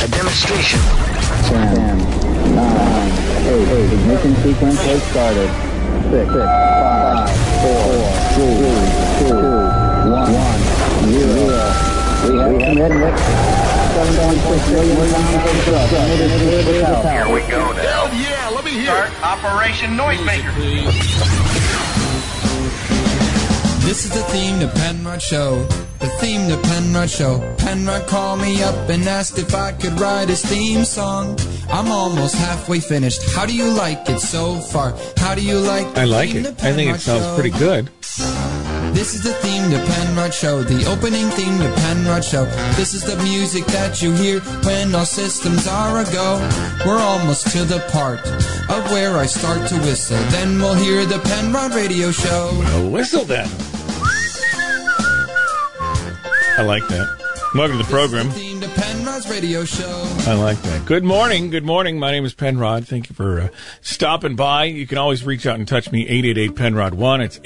A demonstration. 10, 9, 8, ignition sequence has started. 6, 5, 4, 3, 2, 1, 0. We have commitment. 7.6 million pounds of thrust. Here we go now. Hell yeah, let me hear Start it. Operation Noisemaker. This is the theme to Penrod Show. The theme to Penrod Show. Penrod called me up and asked if I could write his theme song. I'm almost halfway finished. How do you like it so far? How do you like it? I like it. I think it sounds pretty good. This is the theme to Penrod Show, the opening theme to Penrod Show. This is the music that you hear when all systems are a-go. We're almost to the part of where I start to whistle. Then we'll hear the Penrod Radio Show. Well, whistle then. I like that. Welcome to the program. This is the theme to Penrod's Radio Show. I like that. Good morning. Good morning. My name is Penrod. Thank you for stopping by. You can always reach out and touch me, 888-PENROD-1. It's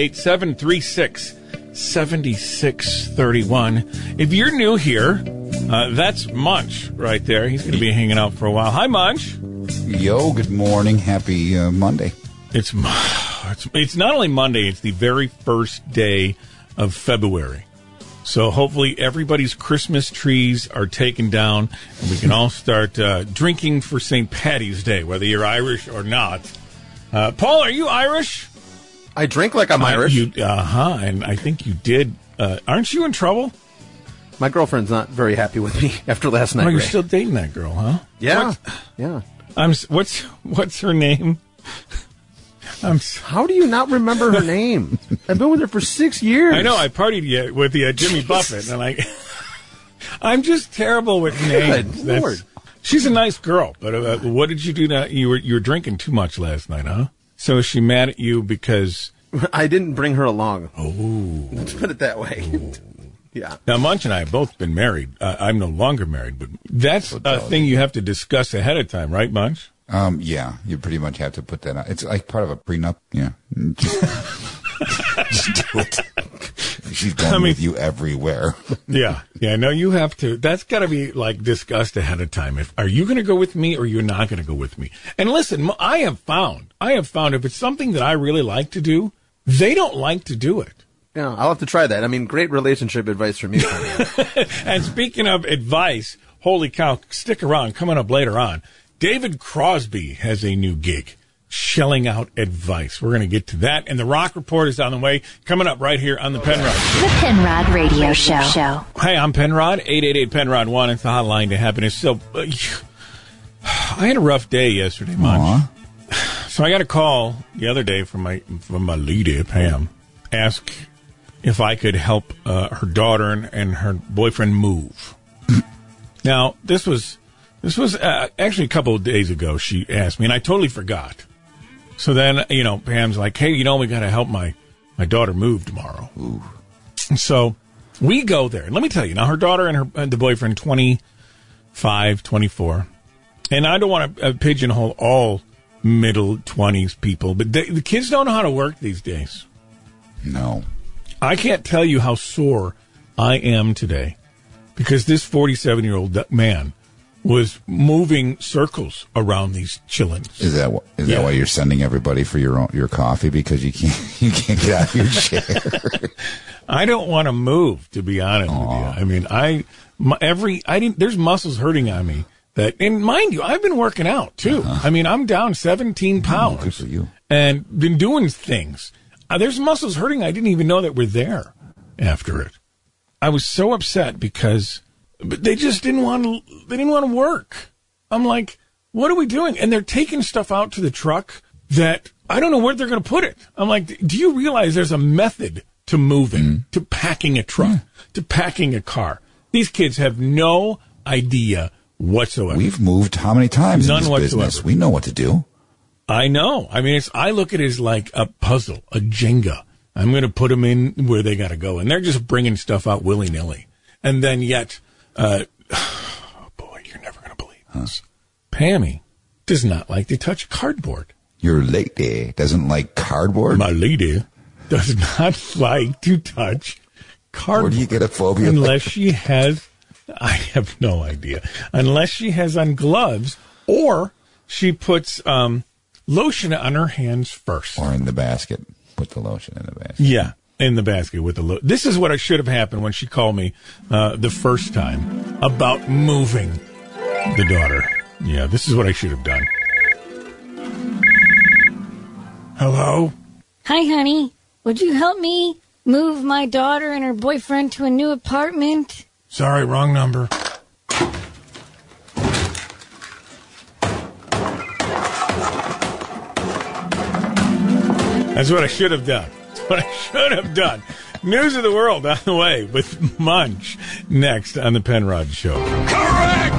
888-736-7631. If you're new here, that's Munch right there. He's going to be hanging out for a while. Hi, Munch. Yo, good morning. Happy Monday. It's not only Monday, it's the very first day of February. So hopefully everybody's Christmas trees are taken down and we can all start drinking for St. Paddy's Day, whether you're Irish or not. Paul, are you Irish? I drink like I'm Irish. And I think you did. Aren't you in trouble? My girlfriend's not very happy with me after last night. Oh, you're Ray. still dating that girl, huh? Yeah. Yeah. What's her name? How do you not remember her name? I've been with her for 6 years. I know. I partied with Jimmy Buffett, and I'm just terrible with names. Good Lord. She's a nice girl, but what did you do? You were drinking too much last night, huh? So is she mad at you because I didn't bring her along? Oh, let's put it that way. Yeah. Now, Munch and I have both been married. I'm no longer married, but that's a thing you have to discuss ahead of time, right, Munch? Yeah, you pretty much have to put that out. It's like part of a prenup. Yeah. Just do it. She's going with you everywhere. Yeah. No, you have to. That's got to be discussed ahead of time. Are you going to go with me or you're not going to go with me? And listen, I have found if it's something that I really like to do, they don't like to do it. Yeah, I'll have to try that. I mean, great relationship advice from you. And speaking of advice, holy cow, stick around. Coming up later on, David Crosby has a new gig, shelling out advice. We're going to get to that. And the Rock Report is on the way, coming up right here on the Penrod Show. The Penrod Radio Show. Hi, I'm Penrod, 888-PENROD-1. It's the hotline to happiness. So, I had a rough day yesterday, Munch. So I got a call the other day from my lady, Pam, ask if I could help her daughter and her boyfriend move. Now, this was actually a couple of days ago. She asked me, and I totally forgot. So then, Pam's like, hey, we got to help my daughter move tomorrow. Ooh. So we go there. And let me tell you, now her daughter and the boyfriend, 25, 24. And I don't want to pigeonhole all middle 20s people, but the kids don't know how to work these days. No. I can't tell you how sore I am today because this 47-year-old man was moving circles around these chillins. Is that why you're sending everybody for your coffee, because you can't get out of your chair? I don't want to move, to be honest with you. I mean, there's muscles hurting on me that, and mind you, I've been working out too. I mean, I'm down 17 pounds. Good for you. And been doing things. There's muscles hurting I didn't even know that were there after it. I was so upset because they just didn't want to work. I'm like, what are we doing? And they're taking stuff out to the truck that I don't know where they're going to put it. I'm like, do you realize there's a method to moving, to packing a truck, to packing a car? These kids have no idea whatsoever. We've moved how many times None in this whatsoever. business? We know what to do. I know. I mean, I look at it as like a puzzle, a Jenga. I'm going to put them in where they got to go. And they're just bringing stuff out willy-nilly. And then yet, oh boy, you're never going to believe this. Pammy does not like to touch cardboard. Your lady doesn't like cardboard? My lady does not like to touch cardboard. Where do you get a phobia? Unless she has I have no idea. Unless she has on gloves or she puts lotion on her hands first. Or in the basket. Put the lotion in the basket. Yeah, in the basket with the lotion. This is what should have happened when she called me the first time about moving the daughter. Yeah, this is what I should have done. Hello? Hi, honey. Would you help me move my daughter and her boyfriend to a new apartment? Sorry, wrong number. That's what I should have done. That's what I should have done. News of the world on the way with Munch next on the Penrod Show. Correct!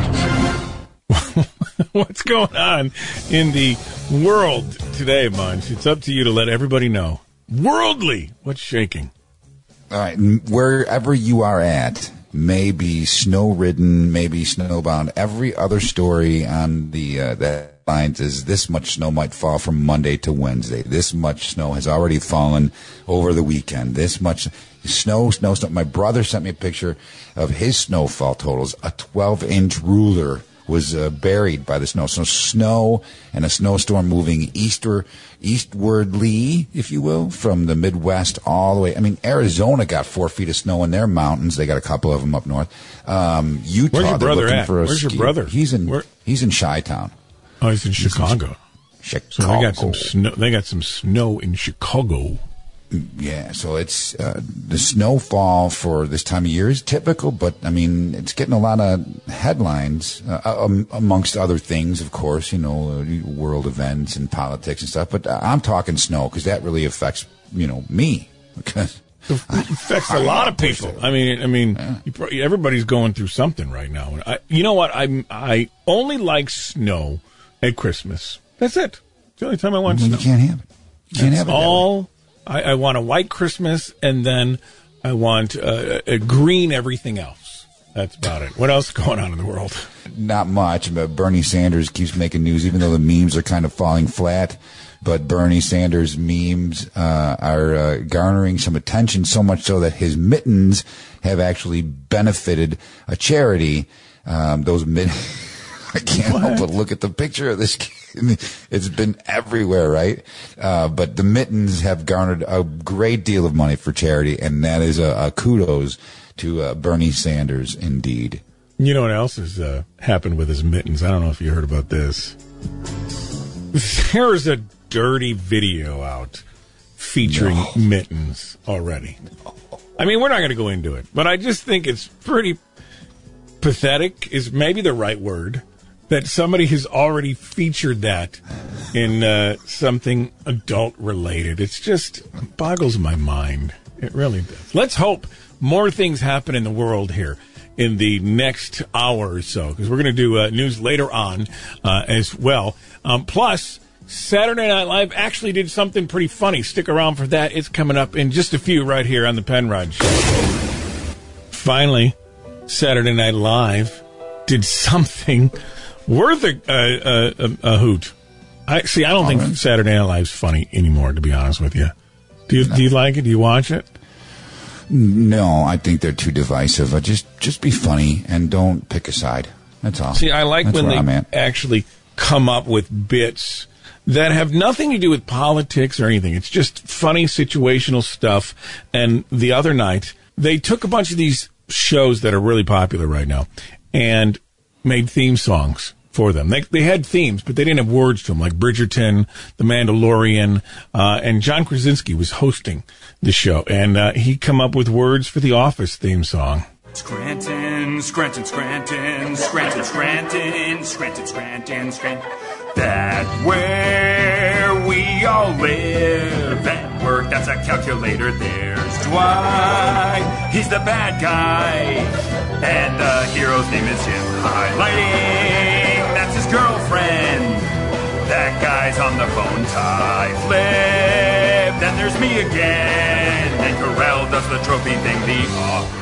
What's going on in the world today, Munch? It's up to you to let everybody know. Worldly, what's shaking? All right, wherever you are at, maybe snow-ridden, maybe snowbound. Every other story on the headlines is this much snow might fall from Monday to Wednesday. This much snow has already fallen over the weekend. This much snow. My brother sent me a picture of his snowfall totals. A 12-inch ruler was buried by the snow. So snow and a snowstorm moving eastwardly, if you will, from the Midwest all the way. I mean, Arizona got 4 feet of snow in their mountains. They got a couple of them up north. Utah, where's your brother at? Where's your brother? He's in Chi-Town. Oh, he's in Chicago. Chicago. So they got some snow. They got some snow in Chicago. Yeah, so it's the snowfall for this time of year is typical, but I mean it's getting a lot of headlines amongst other things, of course, world events and politics and stuff. But I'm talking snow because that really affects me because it affects a lot of people. I mean, yeah. Everybody's going through something right now. You know what? I only like snow at Christmas. That's it. It's the only time I want snow. You can't have it. You can't have it. All. I want a white Christmas, and then I want a green everything else. That's about it. What else is going on in the world? Not much, but Bernie Sanders keeps making news, even though the memes are kind of falling flat. But Bernie Sanders memes are garnering some attention, so much so that his mittens have actually benefited a charity. Those mittens... I can't help but look at the picture of this kid. It's been everywhere, right? But the mittens have garnered a great deal of money for charity, and that is a kudos to Bernie Sanders, indeed. You know what else has happened with his mittens? I don't know if you heard about this. There's a dirty video out featuring mittens already. I mean, we're not going to go into it, but I just think it's pretty pathetic is maybe the right word. That somebody has already featured that in something adult-related. It's just boggles my mind. It really does. Let's hope more things happen in the world here in the next hour or so, because we're going to do news later on as well. Plus, Saturday Night Live actually did something pretty funny. Stick around for that. It's coming up in just a few right here on the Penrod Show. Finally, Saturday Night Live did something... worth a hoot. I don't think Saturday Night Live's funny anymore, to be honest with you. Do you like it? Do you watch it? No, I think they're too divisive. Just be funny and don't pick a side. That's all. See, I like when they actually come up with bits that have nothing to do with politics or anything. It's just funny situational stuff. And the other night, they took a bunch of these shows that are really popular right now and made theme songs for them. They had themes, but they didn't have words to them, like Bridgerton, The Mandalorian, and John Krasinski was hosting the show, and he come up with words for the Office theme song. Scranton, Scranton, Scranton, Scranton, Scranton, Scranton, Scranton, Scranton. That's where we all live and work. That's a calculator. There's Dwight. He's the bad guy. And the hero's name is Jim. Highlighting. That's his girlfriend. That guy's on the phone. Tie flip. Then there's me again. And Carell does the trophy thing. The Office.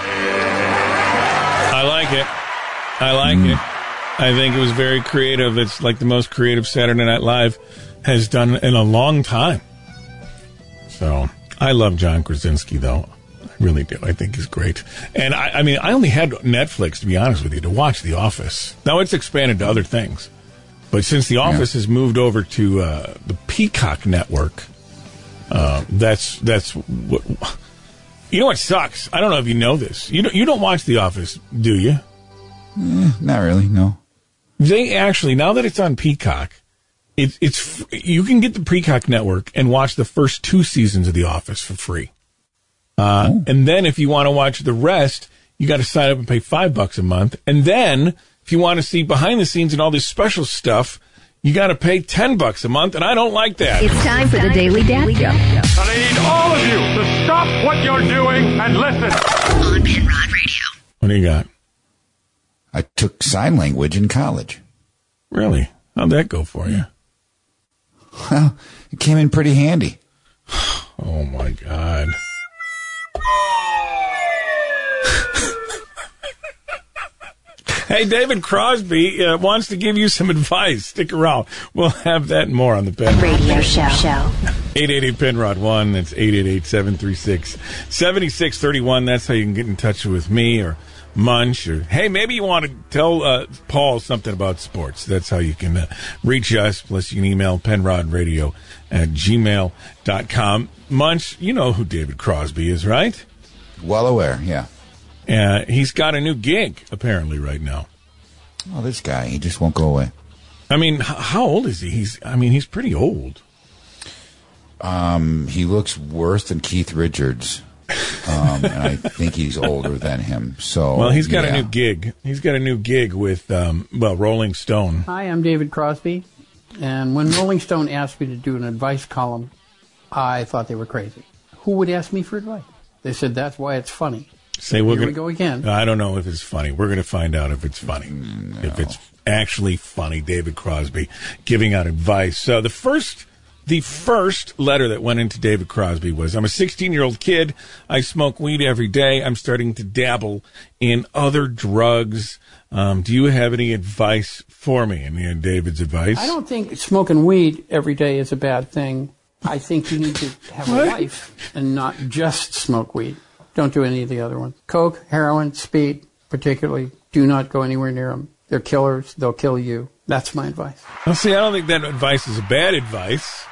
I like it. I like it. I think it was very creative. It's like the most creative Saturday Night Live has done in a long time. So, I love John Krasinski, though. I really do. I think he's great. And I mean, I only had Netflix, to be honest with you, to watch The Office. Now it's expanded to other things. But since The Office has moved over to the Peacock network, that's what... You know what sucks? I don't know if you know this. You don't watch The Office, do you? Not really, no. They actually, now that it's on Peacock, it's you can get the Peacock network and watch the first 2 seasons of The Office for free. And then if you want to watch the rest, you got to sign up and pay $5 a month. And then if you want to see behind the scenes and all this special stuff, you got to pay $10 a month, and I don't like that. It's time for the Daily Dad Show. And I need all of you to stop what you're doing and listen. On Penrod Radio. What do you got? I took sign language in college. Really? How'd that go for you? Well, it came in pretty handy. Oh, my God. Hey, David Crosby wants to give you some advice. Stick around. We'll have that and more on the Penrod Radio Show. 888-PENROD-1. That's 888-736-7631. That's how you can get in touch with me or Munch. Or, hey, maybe you want to tell Paul something about sports. That's how you can reach us. Plus, you can email penrodradio@gmail.com. Munch, you know who David Crosby is, right? Well aware, yeah. He's got a new gig, apparently, right now. Oh, this guy, he just won't go away. I mean, how old is he? He's pretty old. He looks worse than Keith Richards. And I think he's older than him. So, well, he's got a new gig. He's got a new gig with, Rolling Stone. Hi, I'm David Crosby. And when Rolling Stone asked me to do an advice column, I thought they were crazy. Who would ask me for advice? They said, that's why it's funny. Here we go again. I don't know if it's funny. We're going to find out if it's funny. No. If it's actually funny, David Crosby giving out advice. So the first letter that went into David Crosby was, I'm a 16-year-old kid. I smoke weed every day. I'm starting to dabble in other drugs. Do you have any advice for me? Any of David's advice? I don't think smoking weed every day is a bad thing. I think you need to have a life and not just smoke weed. Don't do any of the other ones. Coke, heroin, speed, particularly, do not go anywhere near them. They're killers. They'll kill you. That's my advice. Well, see, I don't think that advice is a bad advice.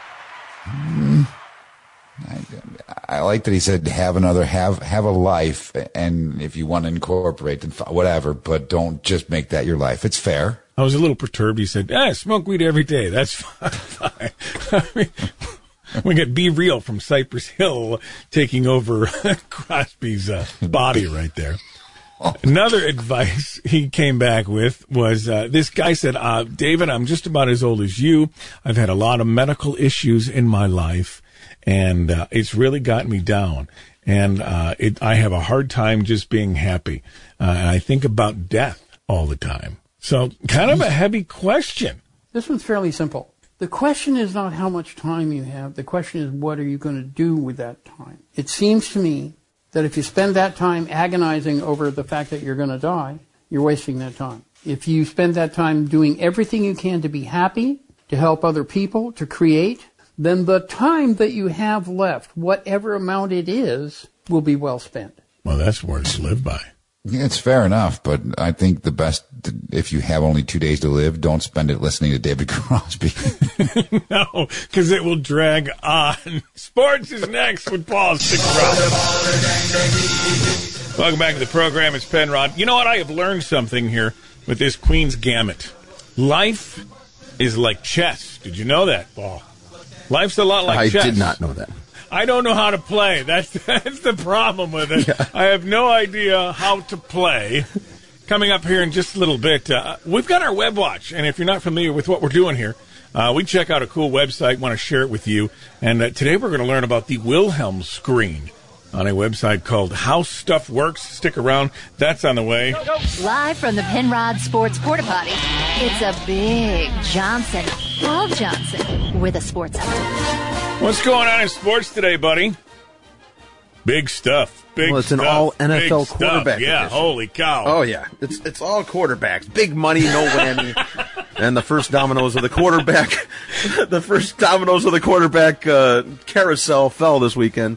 I like that he said have a life, and if you want to incorporate, then whatever, but don't just make that your life. It's fair. I was a little perturbed. He said, smoke weed every day. That's fine. I mean, we got Be Real from Cypress Hill taking over Crosby's body right there. Another advice he came back with was, this guy said, David, I'm just about as old as you. I've had a lot of medical issues in my life, and it's really gotten me down. And I have a hard time just being happy. And I think about death all the time. So kind of a heavy question. This one's fairly simple. The question is not how much time you have. The question is, what are you going to do with that time? It seems to me that if you spend that time agonizing over the fact that you're going to die, you're wasting that time. If you spend that time doing everything you can to be happy, to help other people, to create, then the time that you have left, whatever amount it is, will be well spent. Well, that's words to live by. Yeah, it's fair enough, but I think the best, if you have only 2 days to live, don't spend it listening to David Crosby. No, because it will drag on. Sports is next with Paul. Stick around. Welcome back to the program. It's Penrod. You know what? I have learned something here with this Queen's Gambit. Life is like chess. Did you know that, Paul? Life's a lot like chess. I did not know that. I don't know how to play. That's the problem with it. Yeah. I have no idea how to play. Coming up here in just a little bit, we've got our web watch, and if you're not familiar with what we're doing here, we check out a cool website, want to share it with you, and today we're going to learn about the Wilhelm screen on a website called How Stuff Works. Stick around. That's on the way. Live from the Penrod Sports Porta Potty, it's a big Johnson, Paul Johnson, with a sports update. What's going on in sports today, buddy? Big stuff. Well, it's an all NFL quarterback Yeah, edition. Holy cow. Oh, yeah. It's all quarterbacks. Big money, no whammy. And the first dominoes of the quarterback carousel fell this weekend.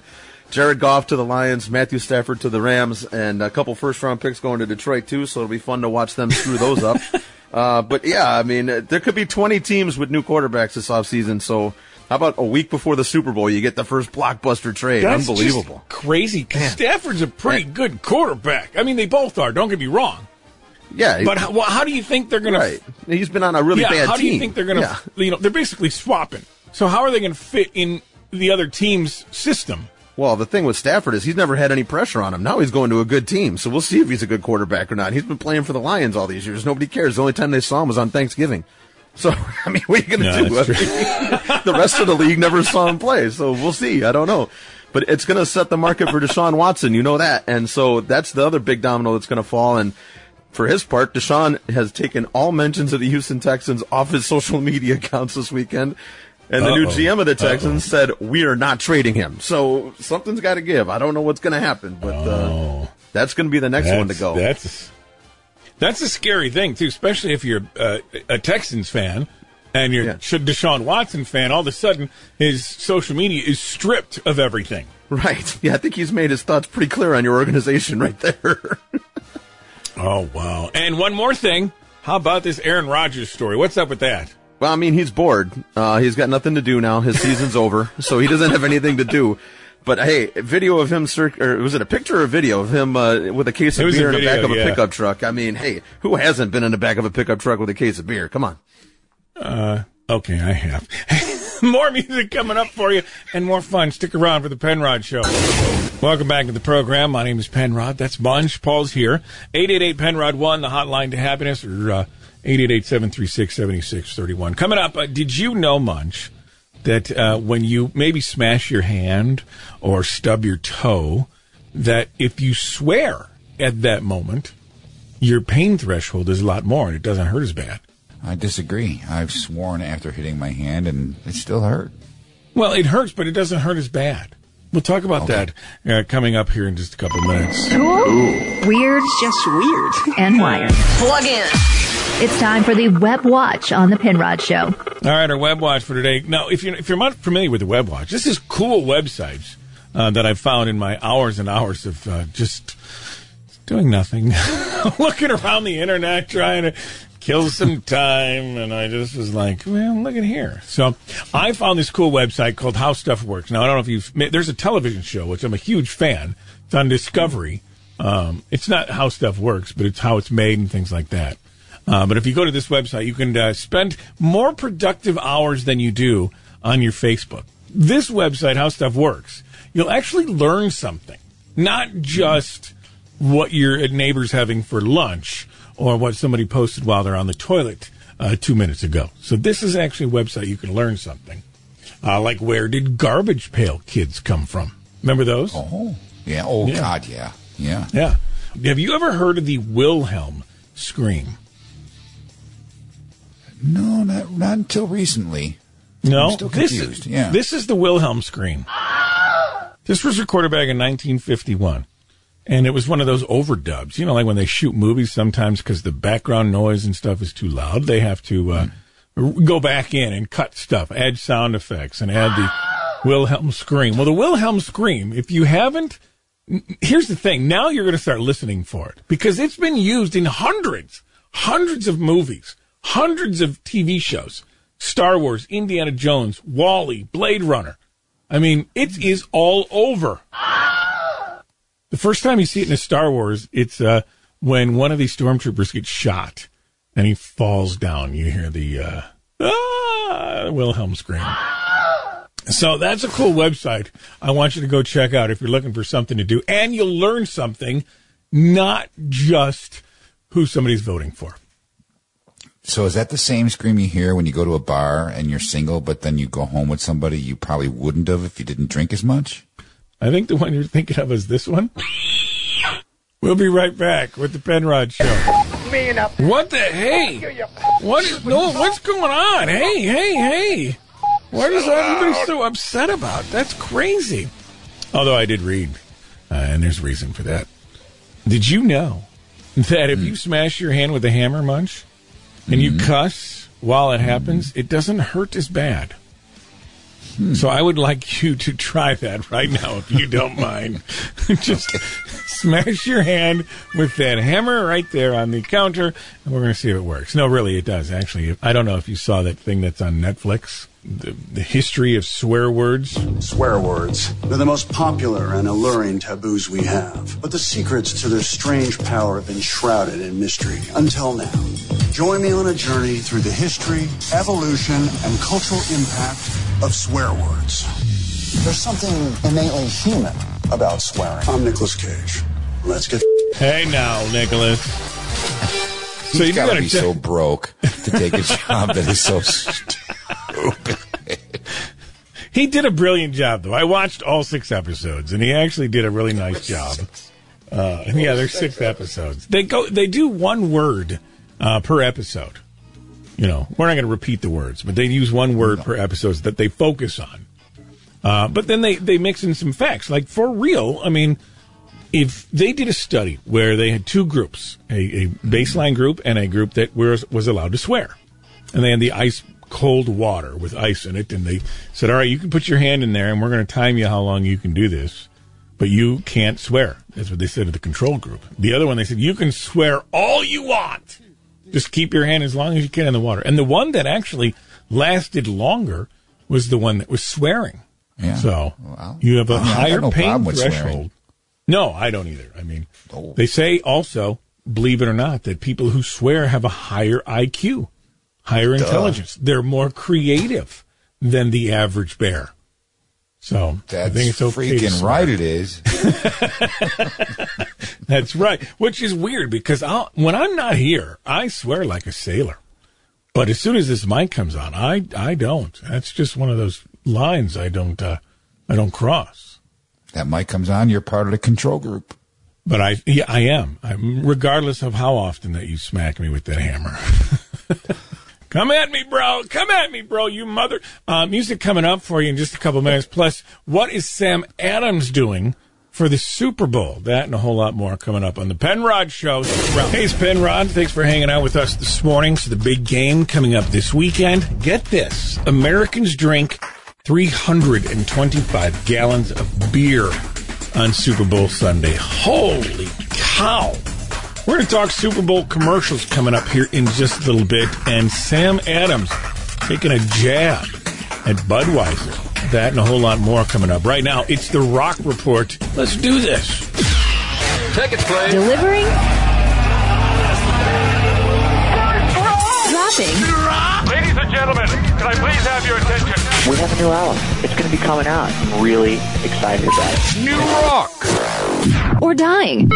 Jared Goff to the Lions, Matthew Stafford to the Rams, and a couple first-round picks going to Detroit, too, so it'll be fun to watch them screw those up. But, yeah, I mean, there could be 20 teams with new quarterbacks this offseason, so how about a week before the Super Bowl, you get the first blockbuster trade? That's Unbelievable. Just crazy, because Stafford's a pretty good quarterback. I mean, they both are, don't get me wrong. Yeah. But how do you think they're going to... Right. He's been on a really bad team. How do you think they're going to... they're basically swapping. So how are they going to fit in the other team's system? Well, the thing with Stafford is he's never had any pressure on him. Now he's going to a good team, so we'll see if he's a good quarterback or not. He's been playing for the Lions all these years. Nobody cares. The only time they saw him was on Thanksgiving. So, I mean, what are you going to do? The rest of the league never saw him play, so we'll see. I don't know. But it's going to set the market for Deshaun Watson. You know that. And so that's the other big domino that's going to fall. And for his part, Deshaun has taken all mentions of the Houston Texans off his social media accounts this weekend. And the new GM of the Texans said, we are not trading him. So something's got to give. I don't know what's going to happen, but that's going to be the next one to go. That's a scary thing, too, especially if you're a Texans fan and you're a Deshaun Watson fan. All of a sudden, his social media is stripped of everything. Right. Yeah, I think he's made his thoughts pretty clear on your organization right there. Oh, wow. And one more thing. How about this Aaron Rodgers story? What's up with that? Well, I mean, he's bored. He's got nothing to do now. His season's over, so he doesn't have anything to do. But, hey, video of him, or was it a picture or a video of him with a case of beer in the back of a pickup truck? I mean, hey, who hasn't been in the back of a pickup truck with a case of beer? Come on. Okay, I have. More music coming up for you and more fun. Stick around for the Penrod Show. Welcome back to the program. My name is Penrod. That's Bunch. Paul's here. 888-PENROD-1, the hotline to happiness, or 888-736-7631. Coming up, did you know, Munch, that when you maybe smash your hand or stub your toe, that if you swear at that moment, your pain threshold is a lot more and it doesn't hurt as bad? I disagree. I've sworn after hitting my hand, and it still hurt. Well, it hurts, but it doesn't hurt as bad. We'll talk about that coming up here in just a couple of minutes. Cool, weird, just weird, and wired. Plug in. It's time for the Web Watch on the Penrod Show. All right, our Web Watch for today. Now, if you're not familiar with the Web Watch, this is cool websites that I've found in my hours and hours of just doing nothing, looking around the internet, trying to kill some time, and I just was like, well, look at here. So I found this cool website called How Stuff Works. Now, I don't know if there's a television show, which I'm a huge fan. It's on Discovery. It's not How Stuff Works, but it's how it's made and things like that. But if you go to this website, you can spend more productive hours than you do on your Facebook. This website, How Stuff Works, you'll actually learn something, not just what your neighbor's having for lunch or what somebody posted while they're on the toilet 2 minutes ago. So this is actually a website you can learn something. Like, where did Garbage Pail Kids come from? Remember those? Oh, yeah. Oh, yeah. God, yeah. Yeah. Yeah. Have you ever heard of the Wilhelm scream? No, not until recently. No? I'm still confused. This is the Wilhelm scream. This was recorded back in 1951. And it was one of those overdubs. You know, like when they shoot movies sometimes because the background noise and stuff is too loud, they have to go back in and cut stuff, add sound effects, and add the Wilhelm scream. Well, the Wilhelm scream, if you haven't, here's the thing. Now you're going to start listening for it because it's been used in hundreds of movies, hundreds of TV shows. Star Wars, Indiana Jones, WALL-E, Blade Runner. I mean, it is all over. The first time you see it in a Star Wars, it's when one of these stormtroopers gets shot and he falls down. You hear the Wilhelm scream. So that's a cool website. I want you to go check out if you're looking for something to do. And you'll learn something, not just who somebody's voting for. So is that the same scream you hear when you go to a bar and you're single, but then you go home with somebody you probably wouldn't have if you didn't drink as much? I think the one you're thinking of is this one. We'll be right back with the Penrod Show. What the? Hey! What's going on? Hey! What is everybody so upset about? That's crazy. Although I did read, and there's reason for that. Did you know that if you smash your hand with a hammer, Munch, and you cuss while it happens, it doesn't hurt as bad? So I would like you to try that right now, if you don't mind. Just smash your hand with that hammer right there on the counter, and we're going to see if it works. No, really, it does, actually. I don't know if you saw that thing that's on Netflix, the history of swear words. Swear words. They're the most popular and alluring taboos we have. But the secrets to their strange power have been shrouded in mystery until now. Join me on a journey through the history, evolution, and cultural impact of swear words. There's something innately human about swearing. I'm Nicolas Cage. Let's get... Hey now, Nicholas. So you gotta be so broke to take a job that is so stupid. He did a brilliant job, though. I watched all 6 episodes, and he actually did a really nice job. Yeah, there's 6 episodes. They do one word per episode. You know, we're not going to repeat the words, but they use one word per episode that they focus on. But then they mix in some facts. Like, for real, I mean, if they did a study where they had 2 groups, a baseline group and a group that was allowed to swear, and they had the ice cold water with ice in it, and they said, all right, you can put your hand in there, and we're going to time you how long you can do this, but you can't swear. That's what they said to the control group. The other one, they said, you can swear all you want. Just keep your hand as long as you can in the water. And the one that actually lasted longer was the one that was swearing. Yeah. So you have a higher pain threshold. No, I don't either. I mean, they say also, believe it or not, that people who swear have a higher IQ, higher intelligence. They're more creative than the average bear. So that's I think it's okay freaking right. It is. That's right. Which is weird because when I'm not here, I swear like a sailor. But as soon as this mic comes on, I don't. That's just one of those lines I don't cross. That mic comes on, you're part of the control group. But I am. Regardless of how often that you smack me with that hammer. Come at me, bro. Come at me, bro, you mother. Music coming up for you in just a couple minutes. Plus, what is Sam Adams doing for the Super Bowl? That and a whole lot more coming up on the Penrod Show. Hey, it's Penrod. Thanks for hanging out with us this morning. So the big game coming up this weekend. Get this. Americans drink 325 gallons of beer on Super Bowl Sunday. Holy cow. We're going to talk Super Bowl commercials coming up here in just a little bit. And Sam Adams taking a jab at Budweiser. That and a whole lot more coming up. Right now, it's the Rock Report. Let's do this. Tickets, please. Delivering. Dropping. Ladies and gentlemen, can I please have your attention? We have a new album. It's going to be coming out. I'm really excited about it. New rock. Or dying.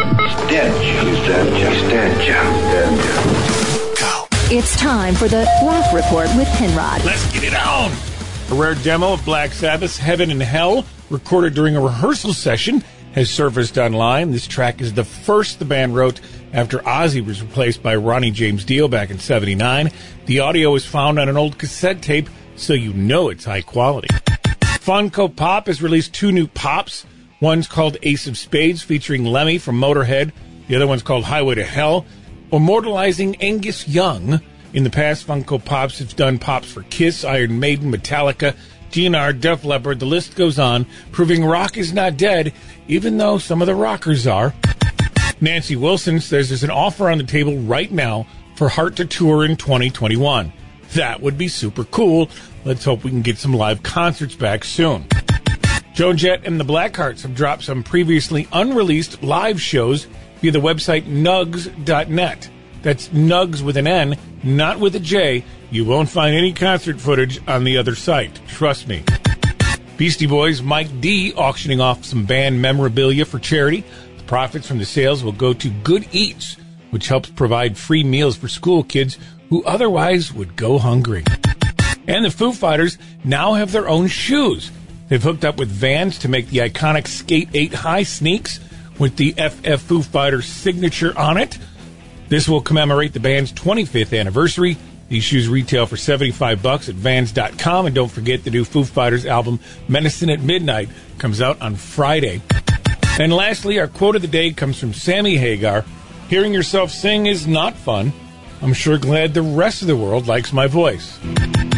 Go. It's time for the Rock Report with Penrod. Let's get it on. A rare demo of Black Sabbath's Heaven and Hell, recorded during a rehearsal session, has surfaced online. This track is the first the band wrote after Ozzy was replaced by Ronnie James Dio back in '79. The audio was found on an old cassette tape, so you know it's high quality. Funko Pop has released 2 new pops. One's called Ace of Spades, featuring Lemmy from Motorhead. The other one's called Highway to Hell, immortalizing Angus Young. In the past, Funko Pops have done pops for Kiss, Iron Maiden, Metallica, GNR, Def Leppard. The list goes on, proving rock is not dead, even though some of the rockers are. Nancy Wilson says there's an offer on the table right now for Heart to tour in 2021. That would be super cool. Let's hope we can get some live concerts back soon. Joan Jett and the Blackhearts have dropped some previously unreleased live shows via the website nugs.net. That's Nugs with an N, not with a J. You won't find any concert footage on the other site. Trust me. Beastie Boys' Mike D auctioning off some band memorabilia for charity. The profits from the sales will go to Good Eats, which helps provide free meals for school kids who otherwise would go hungry. And the Foo Fighters now have their own shoes. They've hooked up with Vans to make the iconic Skate 8 high sneaks with the FF Foo Fighters signature on it. This will commemorate the band's 25th anniversary. These shoes retail for $75 at Vans.com. And don't forget the new Foo Fighters album, Medicine at Midnight, comes out on Friday. And lastly, our quote of the day comes from Sammy Hagar. Hearing yourself sing is not fun. I'm sure glad the rest of the world likes my voice.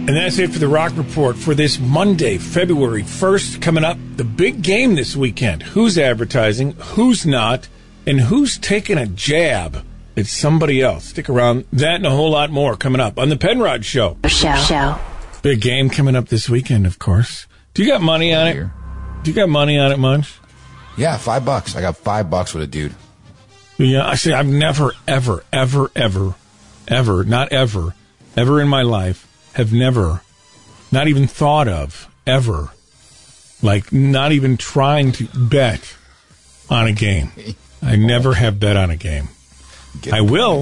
And that's it for the Rock Report for this Monday, February 1st. Coming up, the big game this weekend. Who's advertising, who's not, and who's taking a jab at somebody else. Stick around. That and a whole lot more coming up on the Penrod Show. Big game coming up this weekend, of course. Do you got money on it? Do you got money on it, Munch? Yeah, $5. I got $5 with a dude. Yeah, I say I've never, ever in my life have never, not even thought of, ever, like not even trying to bet on a game. I never have bet on a game. I will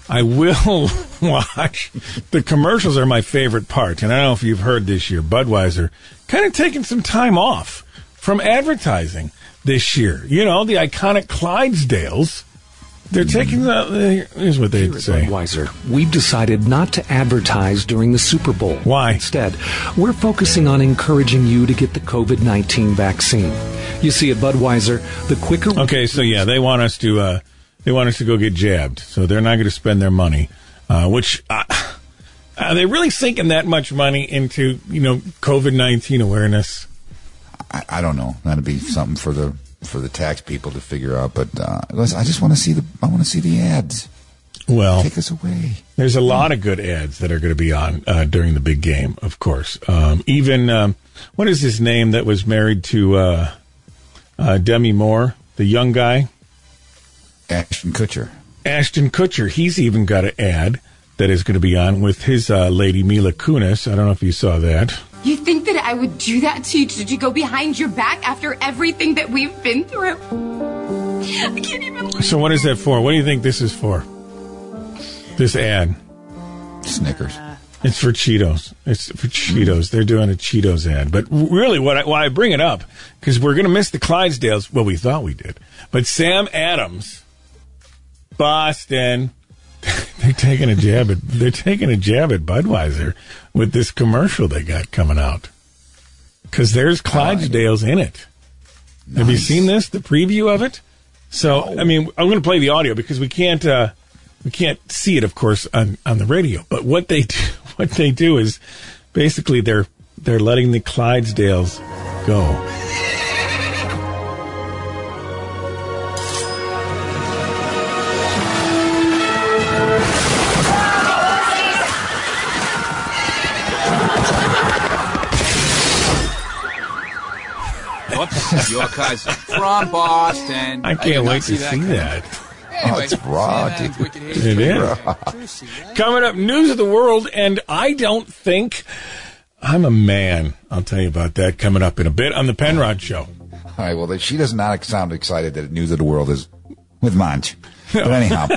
watch. The commercials are my favorite part. And I don't know if you've heard this year, Budweiser kind of taking some time off from advertising this year. You know, the iconic Clydesdales. They're taking here's what they'd say. Budweiser, we've decided not to advertise during the Super Bowl. Why? Instead, we're focusing on encouraging you to get the COVID-19 vaccine. You see, at Budweiser, the quicker... Okay, so yeah, they want us to go get jabbed. So they're not going to spend their money, which... are they really sinking that much money into, COVID-19 awareness? I don't know. That'd be something for the tax people to figure out. But listen, I just want to see the ads. Well, take us away. There's a lot of good ads that are going to be on during the big game, of course. Even what is his name that was married to Demi Moore, the young guy? Ashton Kutcher. Ashton Kutcher. He's even got an ad that is going to be on with his lady Mila Kunis. I don't know if you saw that. You think that I would do that to you? Did you go behind your back after everything that we've been through? I can't even... So what is that for? What do you think this is for? This ad? Snickers. It's for Cheetos. It's for Cheetos. They're doing a Cheetos ad. But really, why I bring it up, because we're going to miss the Clydesdales. Well, we thought we did. But Sam Adams, Boston... They're taking a jab at Budweiser with this commercial they got coming out. Because there's Clydesdales in it. Nice. Have you seen this? The preview of it? So, I mean, I'm going to play the audio because we can't see it, of course, on the radio. But what they do is basically they're letting the Clydesdales go. Your cousin from Boston. I can't wait to see that. Anyway, it's raw, dude. It is. Coming up, news of the world, and I don't think I'm a man. I'll tell you about that coming up in a bit on the Penrod Show. All right, well, she does not sound excited that news of the world is with Munch. But anyhow,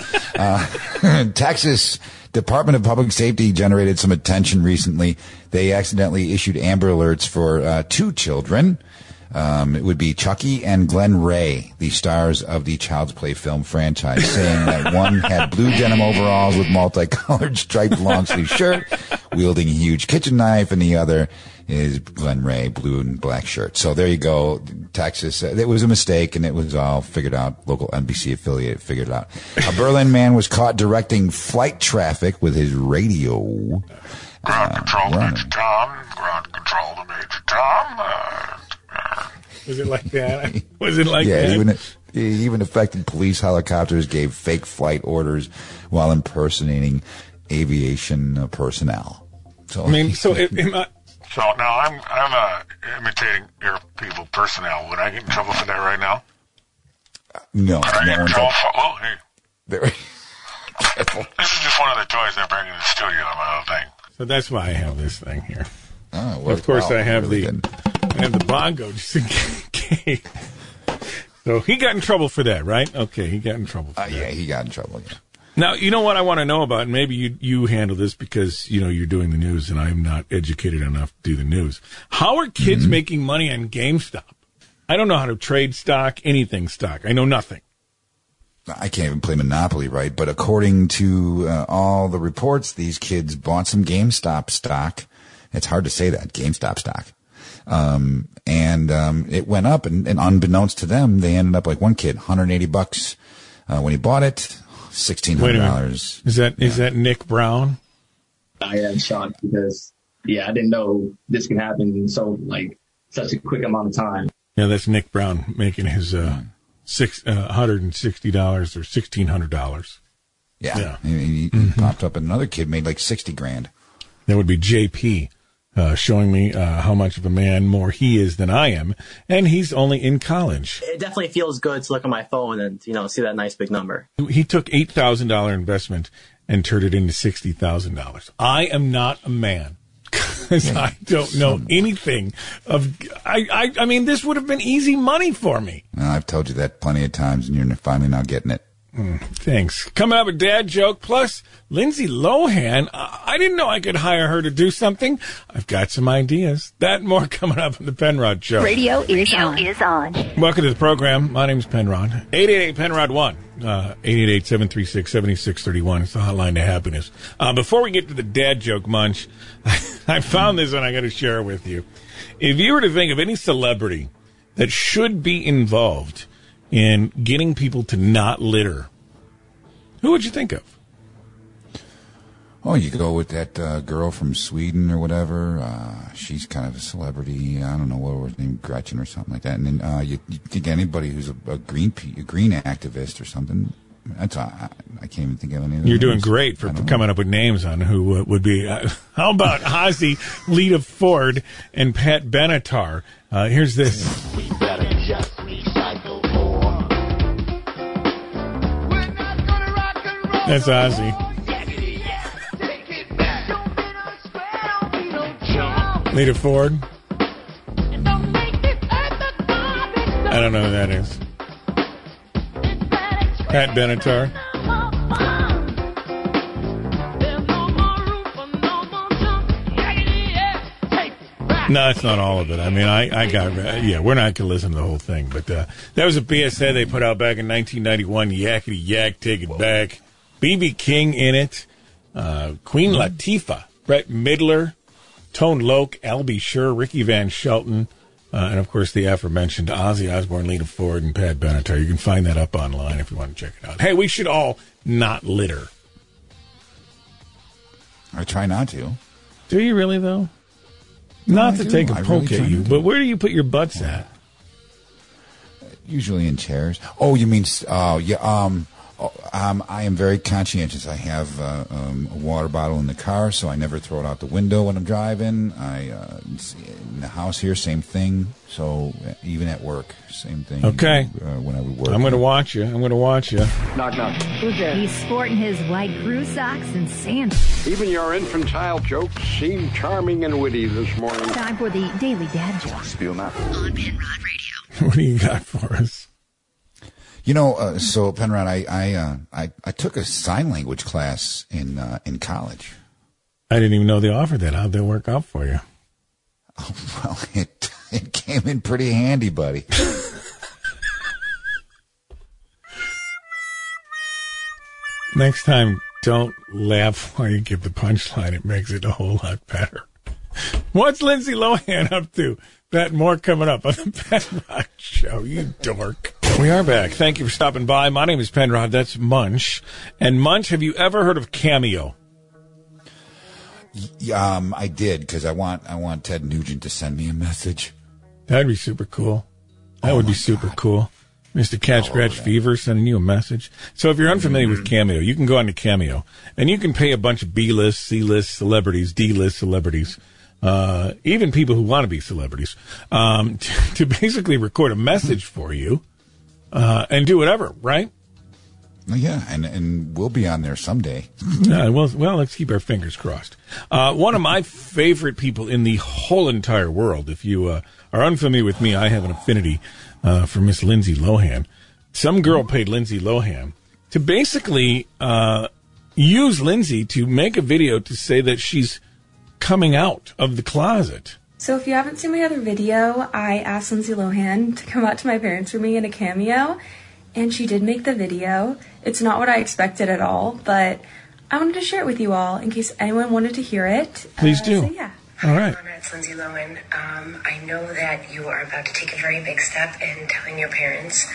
Texas Department of Public Safety generated some attention recently. They accidentally issued Amber Alerts for 2 children. It would be Chucky and Glenn Ray, the stars of the Child's Play film franchise, saying that one had blue denim overalls with multicolored striped long-sleeve shirt, wielding a huge kitchen knife, and the other is Glenn Ray, blue and black shirt. So there you go, Texas. It was a mistake, and it was all figured out. Local NBC affiliate figured it out. A Berlin man was caught directing flight traffic with his radio. Ground control to Major Tom. Ground control to Major Tom. Was it like that? Was it like that? Yeah, even affected police helicopters gave fake flight orders while impersonating aviation personnel. So I mean, So now I'm imitating your people personnel. Would I get in trouble for that right now? No. Would I get in trouble for... Oh, hey. This is just one of the toys they're bringing to the studio in my little thing. So that's why I have this thing here. Oh, well, of course, I have really the bongo just in case. So he got in trouble for that, right? Okay, he got in trouble for that. Yeah, he got in trouble, yeah. Now, you know what I want to know about, and maybe you handle this because, you're doing the news and I'm not educated enough to do the news. How are kids making money on GameStop? I don't know how to trade stock, anything stock. I know nothing. I can't even play Monopoly, right? But according to all the reports, these kids bought some GameStop stock. It's hard to say that, GameStop stock. It went up, and unbeknownst to them, they ended up like one kid, $180 when he bought it, $1,600. Is that Nick Brown? I am shocked because yeah, I didn't know this could happen in such a quick amount of time. Yeah, that's Nick Brown making his $160 or $1,600. Yeah. He popped up, and another kid made like $60,000. That would be JP showing me how much of a man more he is than I am, and he's only in college. It definitely feels good to look at my phone and see that nice big number. He took $8,000 investment and turned it into $60,000. I am not a man. Because I don't know anything of. I mean, this would have been easy money for me. Well, I've told you that plenty of times, and you're finally now getting it. Thanks. Coming up, a dad joke, plus Lindsay Lohan. I didn't know I could hire her to do something. I've got some ideas. That and more coming up on the Penrod Show. Radio is on. Welcome to the program. My name's Penrod. 888-PENROD-1. 888-736-7631. It's the hotline to happiness. Before we get to the dad joke, Munch, I found this and I got to share it with you. If you were to think of any celebrity that should be involved in getting people to not litter, who would you think of? Oh, you go with that girl from Sweden or whatever. She's kind of a celebrity. I don't know what was her name, Gretchen or something like that. And then you think anybody who's a green activist or something. That's I can't even think of any of them. You're doing great for coming up with names on who would be. How about Ozzy, Lita Ford, and Pat Benatar? Here's this. We better just recycle more. That's Ozzy. Lita Ford. I don't know who that is. Pat Benatar. No, it's not all of it. I mean, we're not going to listen to the whole thing. But that was a PSA they put out back in 1991. Yakety yak, take it back. B.B. King in it. Queen Latifah. Brett Midler. Tone Loc, Albie Schur, Ricky Van Shelton, and, of course, the aforementioned Ozzy Osbourne, Lita Ford, and Pat Benatar. You can find that up online if you want to check it out. Hey, we should all not litter. I try not to. Do you really, though? Not to take a poke at you, but where do you put your butts at? Usually in chairs. Oh, you mean, I am very conscientious. I have a water bottle in the car, so I never throw it out the window when I'm driving. In the house here, same thing. So even at work, same thing. Okay. When I would work. I'm going to watch you. Knock, knock. Who's there? He's sporting his white crew socks and sandals. Even your infantile jokes seem charming and witty this morning. Time for the Daily Dad Joke. Spiel them out. On Penrod Radio. What do you got for us? So Penrod, I took a sign language class in college. I didn't even know they offered that. How'd that work out for you? Oh, well, it came in pretty handy, buddy. Next time, don't laugh while you give the punchline. It makes it a whole lot better. What's Lindsay Lohan up to? That more coming up on the Penrod Show, you dork. We are back. Thank you for stopping by. My name is Penrod. That's Munch. And Munch, have you ever heard of Cameo? I did, because I want Ted Nugent to send me a message. That'd be super cool. That would be super cool. Mr. Cat Scratch Fever sending you a message. So if you're unfamiliar with Cameo, you can go on to Cameo, and you can pay a bunch of B-list, C-list celebrities, D-list celebrities, even people who want to be celebrities, to basically record a message for you and do whatever, right? Yeah, and we'll be on there someday. Well, let's keep our fingers crossed. One of my favorite people in the whole entire world, if you are unfamiliar with me, I have an affinity for Miss Lindsay Lohan. Some girl paid Lindsay Lohan to basically use Lindsay to make a video to say that she's coming out of the closet. So if you haven't seen my other video, I asked Lindsay Lohan to come out to my parents for me in a cameo, and she did make the video. It's not what I expected at all, but I wanted to share it with you all in case anyone wanted to hear it. Please do. So yeah. All right. Hi, it's Lindsay Lohan. I know that you are about to take a very big step in telling your parents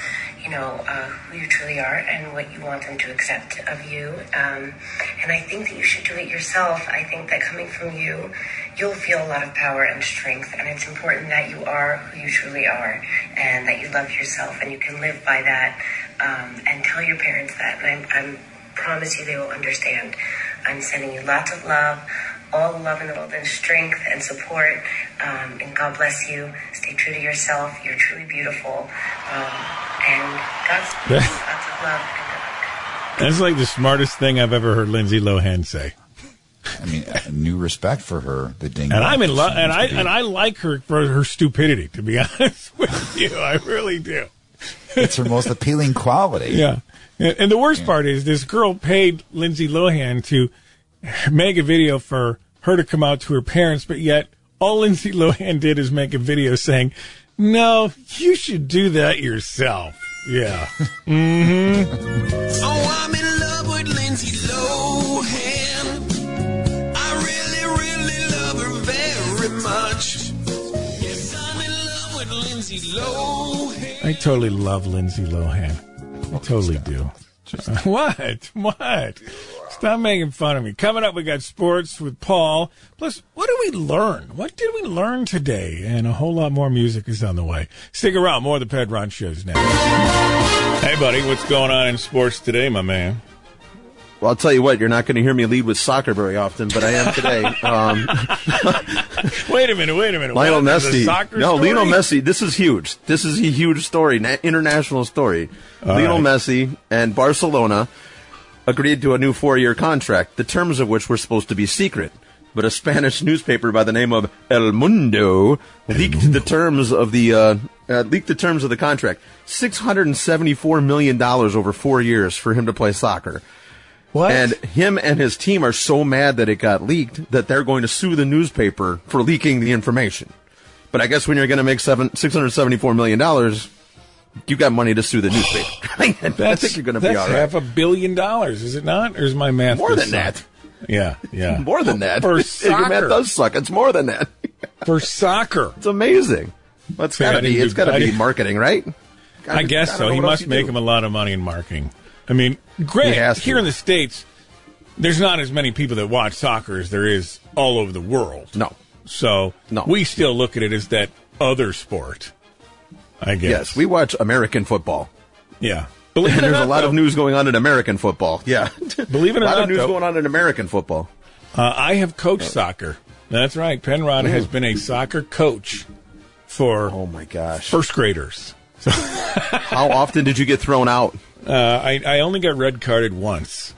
who you truly are and what you want them to accept of you. And I think that you should do it yourself. I think that coming from you, you'll feel a lot of power and strength. And it's important that you are who you truly are and that you love yourself and you can live by that. And tell your parents that. And I promise you they will understand. I'm sending you lots of love, all the love in the world, and strength and support. And God bless you. Stay true to yourself. You're truly beautiful. And lots of love. That's like the smartest thing I've ever heard Lindsay Lohan say. I mean, new respect for her. The ding. And I'm in love, and I like her for her stupidity. To be honest with you, I really do. It's her most appealing quality. Yeah. And the worst part is this girl paid Lindsay Lohan to make a video for her to come out to her parents, but yet all Lindsay Lohan did is make a video saying, no, you should do that yourself. Yeah. Oh, I'm in love with Lindsay Lohan. I really, really love her very much. Yes, I'm in love with Lindsay Lohan. I totally love Lindsay Lohan. I totally do. What? Stop making fun of me. Coming up, we got sports with Paul. Plus, what did we learn? What did we learn today? And a whole lot more music is on the way. Stick around. More of the Pedron shows now. Hey, buddy. What's going on in sports today, my man? Well, I'll tell you what. You're not going to hear me lead with soccer very often, but I am today. Wait a minute. Lionel Messi. No, Lionel Messi. This is huge. This is a huge story, international story. Lionel Messi and Barcelona agreed to a new 4-year contract, the terms of which were supposed to be secret. But a Spanish newspaper by the name of El Mundo leaked the terms of the contract. $674 million over 4 years for him to play soccer. What? And him and his team are so mad that it got leaked that they're going to sue the newspaper for leaking the information. But I guess when you're going to make $674 million, you got money to sue the newspaper. I think you're going to be all right. That's $500 million, is it not? Or is my math more than that? Yeah. More than that. For soccer. Your math does suck. It's more than that. For soccer. It's amazing. Well, it's got to be marketing, right? I guess so. He must make him a lot of money in marketing. I mean, granted, here in the States, there's not as many people that watch soccer as there is all over the world. No. So we still look at it as that other sport, I guess. Yes, we watch American football. Yeah. There's a lot of news going on in American football. Yeah. Believe it or not, a lot of news going on in American football. I have coached soccer. That's right. Penrod has been a soccer coach for first graders. So how often did you get thrown out? I only got red carded once.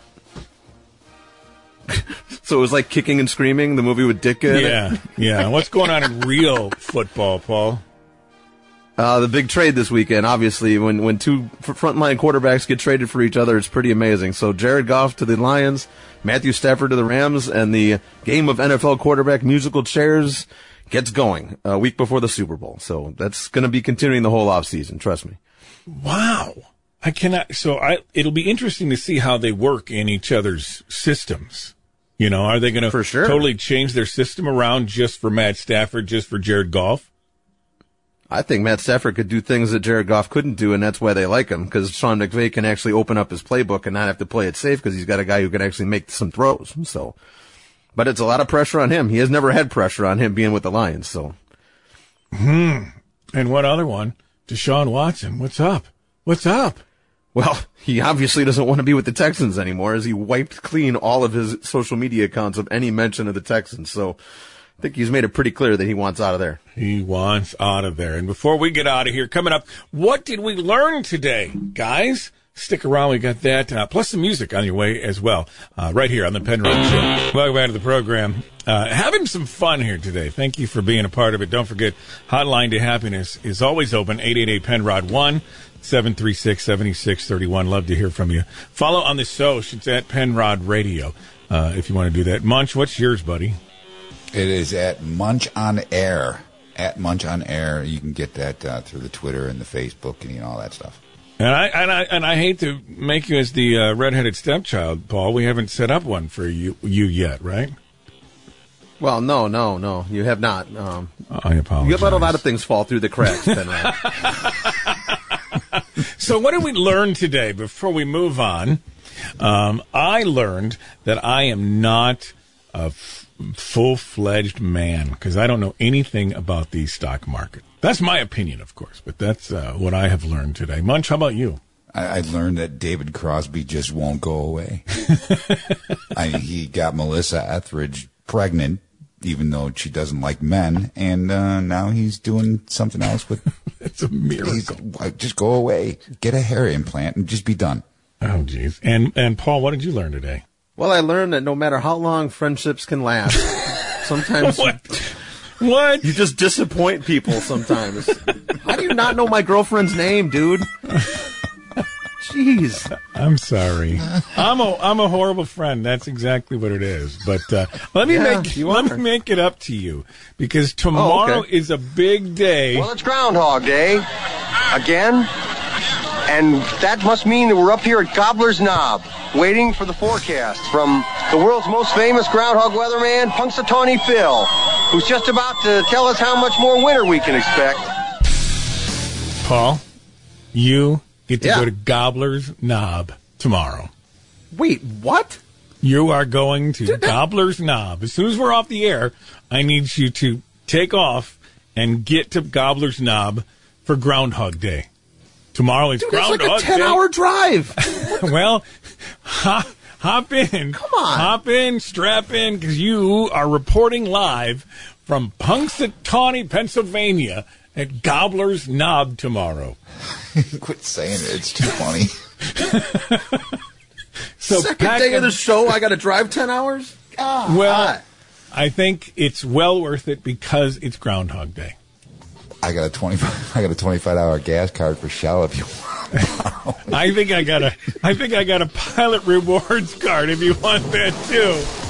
So it was like Kicking and Screaming, the movie with Ditka. Yeah. What's going on in real football, Paul? The big trade this weekend, obviously, when two frontline quarterbacks get traded for each other, it's pretty amazing. So Jared Goff to the Lions, Matthew Stafford to the Rams, and the game of NFL quarterback musical chairs gets going a week before the Super Bowl. So that's going to be continuing the whole offseason, trust me. Wow. I cannot. So it'll be interesting to see how they work in each other's systems. You know, are they going to totally change their system around just for Matt Stafford, just for Jared Goff? I think Matt Stafford could do things that Jared Goff couldn't do, and that's why they like him, because Sean McVay can actually open up his playbook and not have to play it safe because he's got a guy who can actually make some throws. So, but it's a lot of pressure on him. He has never had pressure on him being with the Lions. So, And one other one, Deshaun Watson. What's up? Well, he obviously doesn't want to be with the Texans anymore, as he wiped clean all of his social media accounts of any mention of the Texans. So I think he's made it pretty clear that he wants out of there. He wants out of there. And before we get out of here, coming up, what did we learn today, guys? Stick around. We got that, plus some music on your way as well, right here on the Penrod Show. Welcome back to the program. Having some fun here today. Thank you for being a part of it. Don't forget, Hotline to Happiness is always open, 888-PENROD-1. 736-7631. Love to hear from you. Follow on the socials at Penrod Radio if you want to do that. Munch, what's yours, buddy? It is at Munch on Air. At Munch on Air. You can get that through the Twitter and the Facebook and all that stuff. And I hate to make you as the redheaded stepchild, Paul. We haven't set up one for you yet, right? Well, no. You have not. I apologize. You have let a lot of things fall through the cracks, Penrod. So what did we learn today before we move on? I learned that I am not a full-fledged man because I don't know anything about the stock market. That's my opinion, of course, but that's what I have learned today. Munch, how about you? I learned that David Crosby just won't go away. He got Melissa Etheridge pregnant, even though she doesn't like men, and now he's doing something else with... It's a miracle. Just go away. Get a hair implant and just be done. Oh, geez. And Paul, what did you learn today? Well, I learned that no matter how long friendships can last, sometimes... What? You just disappoint people sometimes. How do you not know my girlfriend's name, dude? Jeez. I'm sorry. I'm a horrible friend. That's exactly what it is. But let me make it up to you because tomorrow is a big day. Well, it's Groundhog Day again, and that must mean that we're up here at Gobbler's Knob waiting for the forecast from the world's most famous groundhog weatherman, Punxsutawney Phil, who's just about to tell us how much more winter we can expect. Paul, you get to go to Gobbler's Knob tomorrow. Wait, what? You are going to Gobbler's Knob. As soon as we're off the air, I need you to take off and get to Gobbler's Knob for Groundhog Day. Tomorrow is Groundhog Day. It's like a 10-hour drive. Well, hop in. Come on. Hop in, strap in, because you are reporting live from Punxsutawney, Pennsylvania at Gobbler's Knob tomorrow. Quit saying it. It's too funny. So second day of the show, I got to drive 10 hours? God. Well, I think it's well worth it because it's Groundhog Day. I got a $25 gas card for Shell if you want. I think I got a pilot rewards card if you want that too.